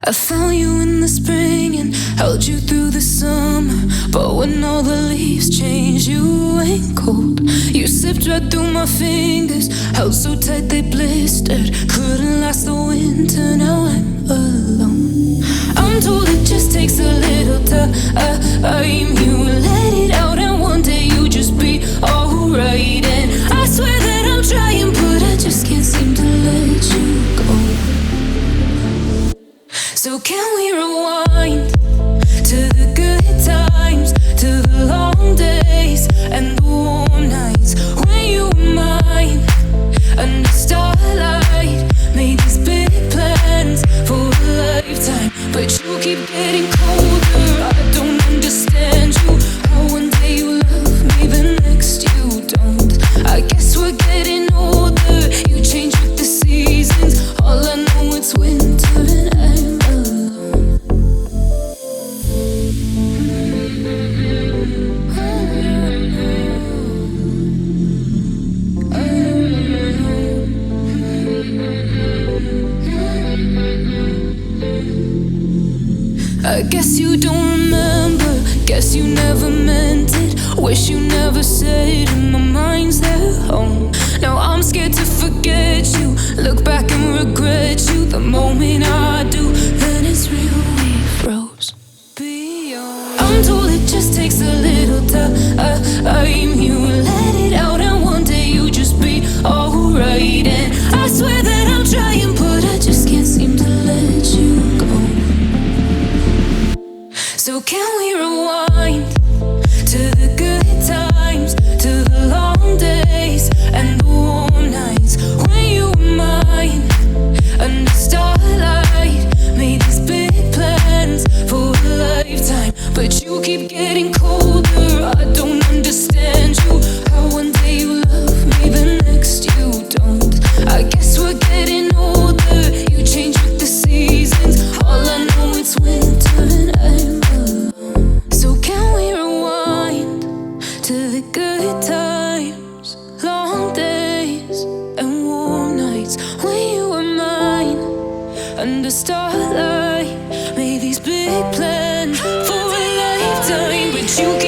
I found you in the spring and held you through the summer. But when all the leaves change, you ain't cold. You slipped right through my fingers, held so tight they blistered. Couldn't last the winter, now I'm alone. I'm told it just takes a little time. You let it out and one day you just be alright. And I swear that I'm trying, but I just can't seem to let you go. So can we rewind to the good times, to the long days and the warm nights when you were mine under starlight? Made these big plans for a lifetime, but you keep getting colder. I don't understand you. How one day you love me, the next you don't. I guess we're getting older. You change with the seasons. All I know it's winter and I'm alone. I guess you don't remember, guess you never meant it. Wish you never said it, my mind's there home. Now I'm scared to forget you, look back and regret you. The moment I do, then it's real, we froze beyond. I'm told it just takes a little time. You let it out and one day you just be alright. And I swear that I'm trying, but I just can't seem to let you go. So can we rewind to the good times, to the long days and the warm nights when you were mine under starlight? Made these big plans for a lifetime, but you keep getting colder. I don't understand you. How one day you love me, the next you don't. I guess we're getting older. You change with the seasons. All I know it's winter and I'm alone. So can we rewind to the good times, long days and warm nights when you were mine under starlight? Made these big plans for a lifetime, but you